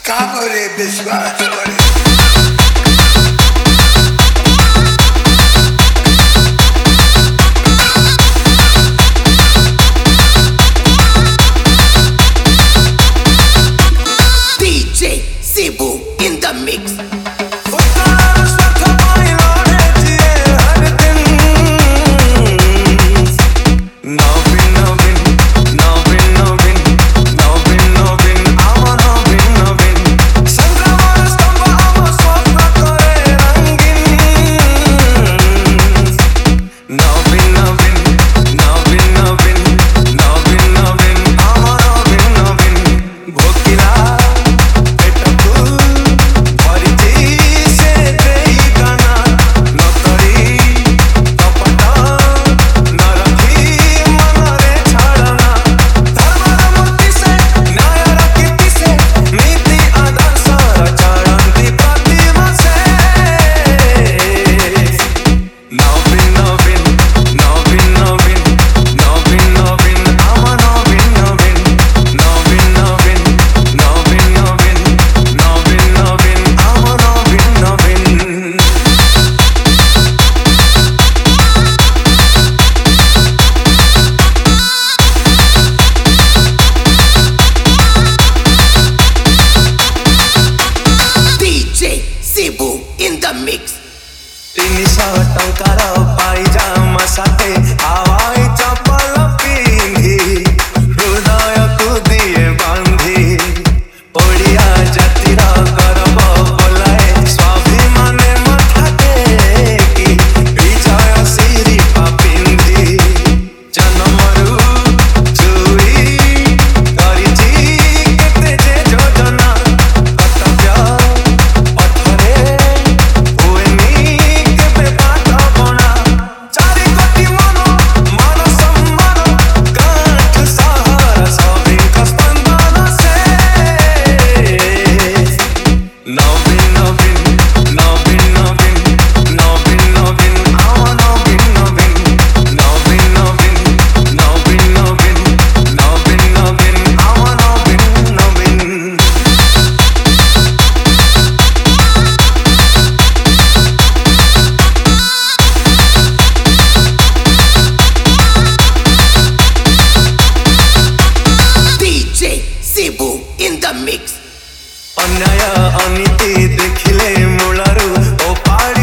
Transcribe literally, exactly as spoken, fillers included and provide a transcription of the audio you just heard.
काम रे विश्वास करे D J Cebu in the mix. In the mix. Tinisa tangkara pajama sate awai chapal pindhi hridaya ku diye bandhi odia jatira karba bolae swabhimane mathate ki vijaya siri papindhi janamaru chui karichi kete je jojana katabya In the mix. अन्याय अनीति देखिले मुलारू ओ पाड़